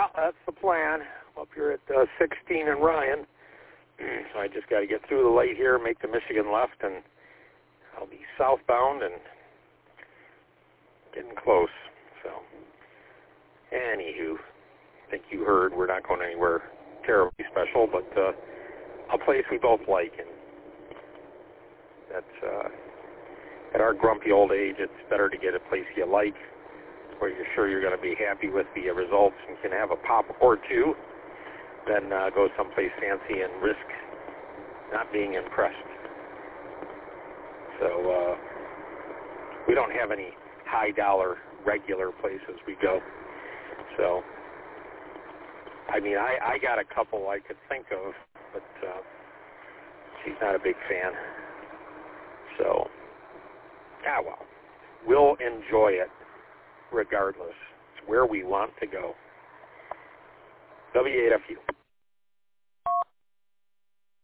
that's the plan. I'm up here at 16 and Ryan. So I just got to get through the light here, make the Michigan left, and I'll be southbound and getting close. So, anywho, I think you heard we're not going anywhere terribly special, but a place we both like, and that's at our grumpy old age, it's better to get a place you like, where you're sure you're going to be happy with the results and can have a pop or two, than go someplace fancy and risk not being impressed. So we don't have any high-dollar regular places we go. So, I mean, I got a couple I could think of, but she's not a big fan. So, well, we'll enjoy it regardless. It's where we want to go. W8FU.